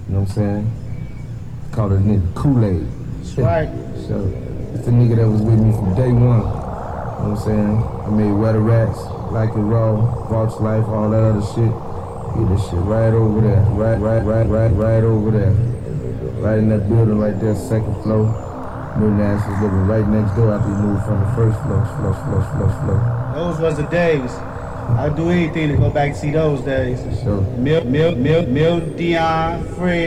You know what I'm saying? Called a nigga Kool-Aid. That's right. So it's the nigga that was with me from day one. You know what I'm saying? I made Weather Rats, Like It Raw, Vaults Life, all that other shit. Get this shit right over there. Right over there. Right in that building right there, second floor. Millionaires was living right next door after he moved from the first floor. Those was the days. I'd do anything to go back and see those days. So Milton Dion,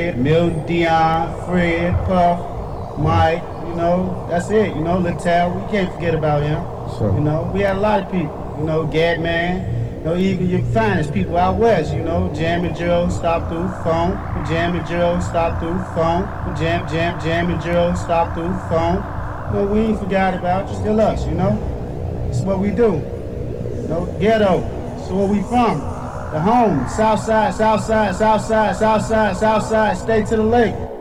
Fred, Puff, Mike, you know, that's it, you know, Littell, we can't forget about him. Sure. You know, we had a lot of people, you know, Gatman, you know, even your finest people out west, you know, Jammin' Joe, Stop Through Phone, Jammin' Joe, Stop Through Phone, Jammin' Joe, Stop Through Phone. You know, we ain't forgot about you, still us, you know. It's what we do. You know, ghetto. So where we from? The home. South side, south side, south side, south side, south side. Stay to the lake.